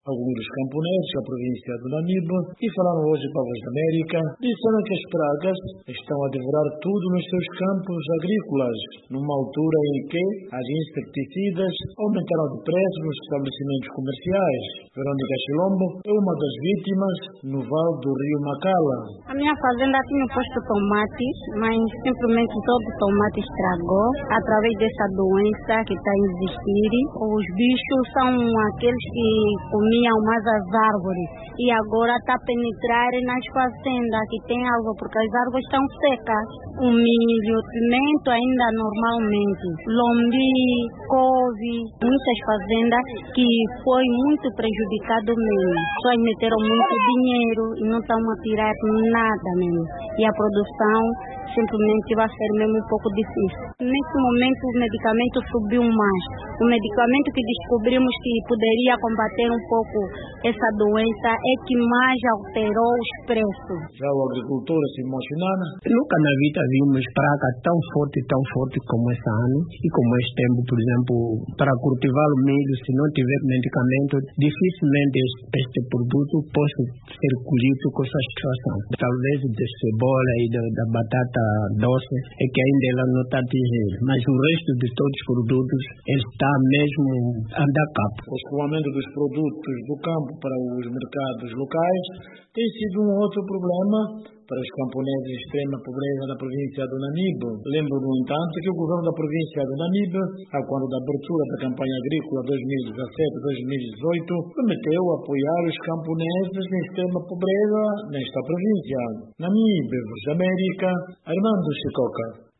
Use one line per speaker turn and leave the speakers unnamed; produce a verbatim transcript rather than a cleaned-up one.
Alguns dos camponeses da província do Namibe, que falaram hoje para a Voz da América, disseram que as pragas estão a devorar tudo nos seus campos agrícolas, numa altura em que as insecticidas aumentaram de preço nos estabelecimentos comerciais. Verônica Chilombo é uma das vítimas no vale do rio Macala.
A minha fazenda tinha posto tomate, mas simplesmente todo o tomate estragou através dessa doença que está a existir. Os bichos são aqueles que comiam mais as árvores e agora está a penetrar nas fazendas que tem água porque as árvores estão secas. O milho, o pimento ainda normalmente, lombi, couve, muitas fazendas que foi muito prejudicado mesmo. Só meteram muito dinheiro e não estão a tirar nada mesmo. E a produção simplesmente vai ser mesmo um pouco difícil. Nesse momento o medicamento subiu mais. O medicamento que descobrimos que poderia combater um pouco essa doença é que mais alterou os preços.
Já o agricultor Simão Chinana:
nunca na vida vimos praga tão forte, tão forte como esse ano e como este tempo, por exemplo, para cultivar o milho, se não tiver medicamento, dificilmente este, este produto possa ser colhido com essa situação. Talvez de cebola e da, da batata doce é que ainda ela não está atingindo, mas o resto de todos os produtos está mesmo a andar capa.
O escoamento dos produtos do campo para os mercados locais tem sido um outro problema para os camponeses de extrema pobreza da província do Namibe. Lembro, no entanto, que o governo da província do Namibe, a quando da abertura da campanha agrícola dois mil e dezassete a dois mil e dezoito, prometeu apoiar os camponeses de extrema pobreza nesta província. Namibe, Voz da América, Armando Chicoca.